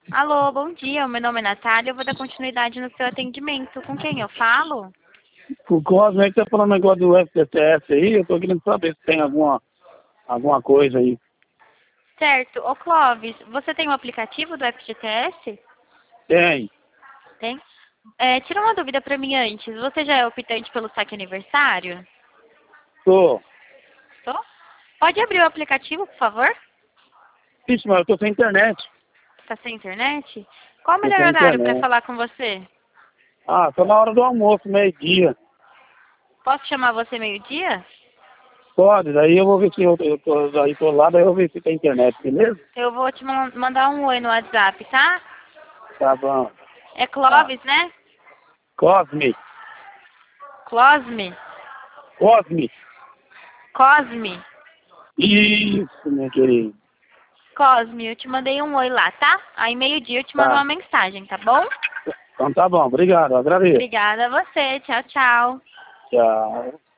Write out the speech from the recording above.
Alô, bom dia. Meu nome é Natália. Eu vou dar continuidade no seu atendimento. Com quem eu falo? O Cosme aí que tá falando negócio do FTTS aí, eu tô querendo saber se tem alguma coisa aí. Certo. Ô, Clóvis, você tem o aplicativo do FGTS? Tem. Tem? Tira uma dúvida pra mim antes. Você já é optante pelo saque aniversário? Tô. Tô? Pode abrir o aplicativo, por favor? Ixi, mas eu tô sem internet. Tá sem internet? Qual o Tô melhor sem horário pra internet. falar com você? Ah, tô na hora do almoço, meio-dia. Posso chamar você meio-dia? Pode, daí eu vou ver se daí tô lá, daí eu vou ver se tem internet, beleza? Eu vou te mandar um oi no WhatsApp, tá? Tá bom. É Tá. Clóvis, né? Cosme. Closme? Cosme. Cosme? Isso, meu querido. Cosme, eu te mandei um oi lá, tá? Aí meio-dia eu te mando uma Tá. mensagem, tá bom? Então tá bom, obrigado, agradeço. Obrigada a você. Tchau, tchau. Tchau.